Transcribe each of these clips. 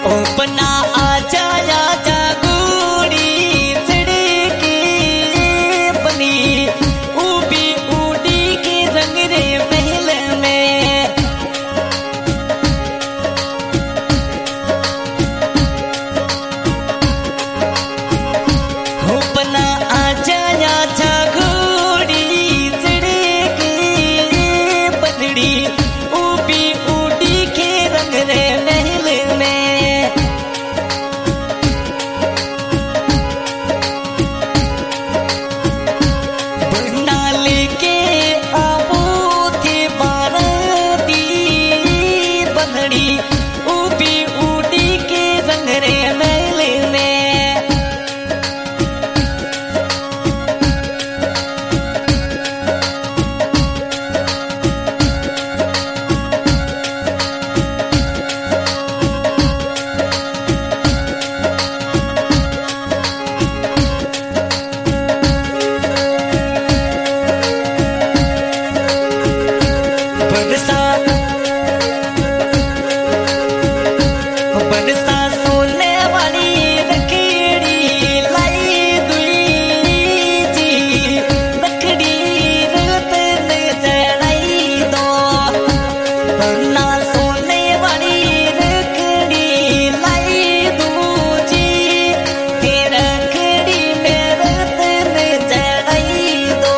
अपना आजा आजा गोरी सड़के बनी ऊबी उड़ी के रंग रे महल में। अपना आजा आजा गोरी सड़के बदड़ी ऊबी उड़ी के रंग रे महल में। ऊबी उड़ी के रंग रे महल में। बनसा सोने वाली रखड़ी लाई दुई जी रखड़ी रत ने चढ़ाई दो। बन्ना सोने वाली रखड़ी लाई दूजी के रखड़ी में रत ने चढ़ाई दो।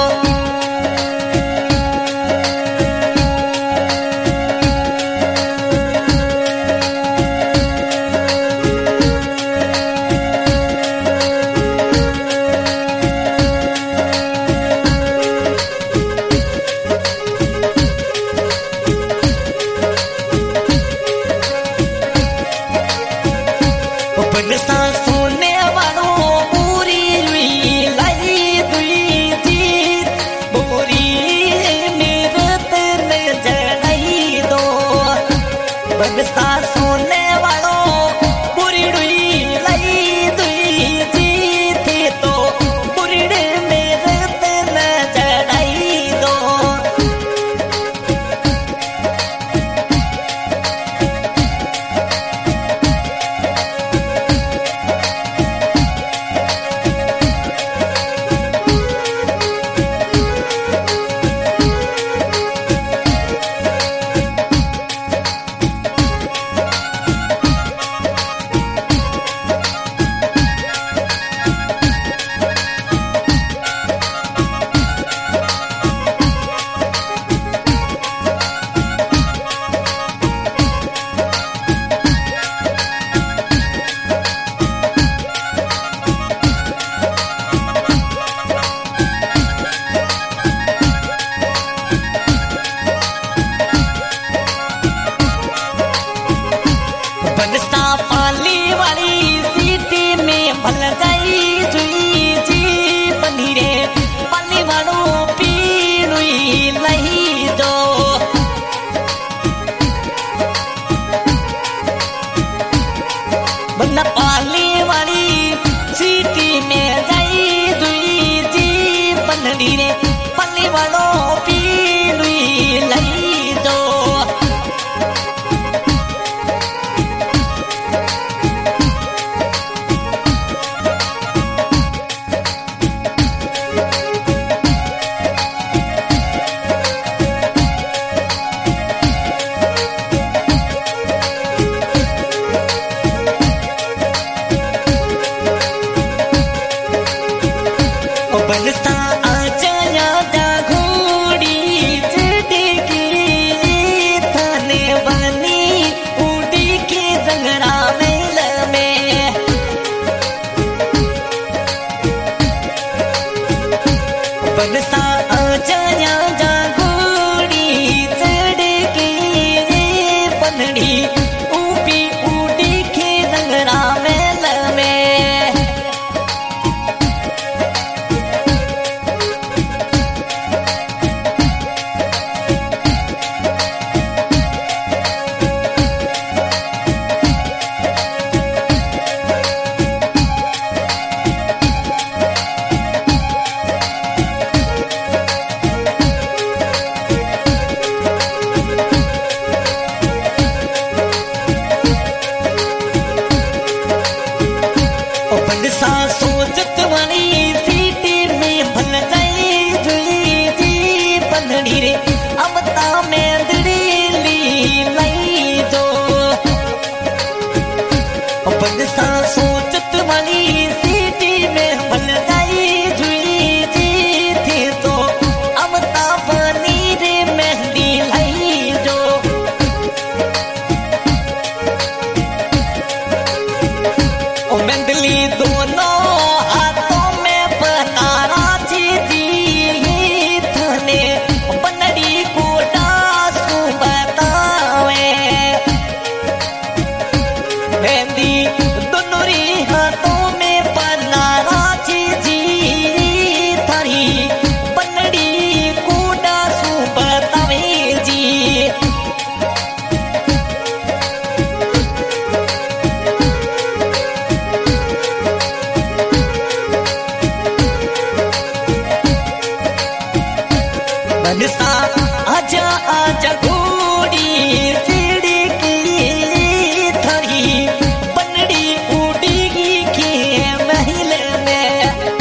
बनसा सोने वालों पूरी हुई लाई दुई जी बोरी मेरे तेरे जड़ाई दो। बनसा सोने वालों पूरी हुई लाई दुई जी थे तो पूरी मेरे तेरे जड़ाई दो। बनसा सोचत वाली सीटी में भल जाई जुई जी पनड़ी रे अब ता में दड़ीली लाई जो बनसा सोचत वाली सीटी में भल जाई जुई जी थे तो अब ता बनी रे मेहंदी लाई जो ओ मेहंदी दोनों हाथों में बनारा चीजी थाने बनड़ी को डासू बतावे मेहंदी दोनों री हाथों में बनारा चीजी थारी बनड़ी को डासू बतावे जी बनसा आजा आजा घोड़ी चिड़ी की थरी बनड़ी उड़ेगी के महल में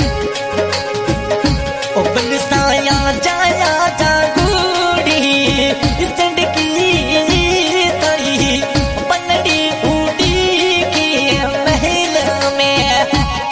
ओ बनसा आजा आजा घोड़ी चिड़ी की थरी बनड़ी उड़ेगी के महल में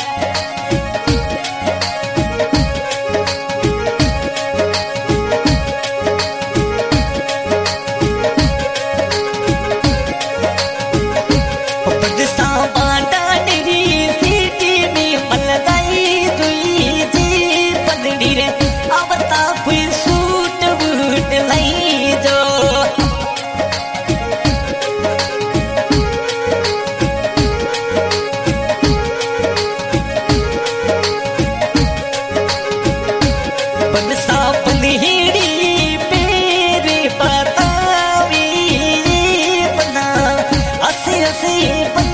अब तक सूट बूट लाई जो बनसा बलहेड़ी पेरे बतावी बना असे असे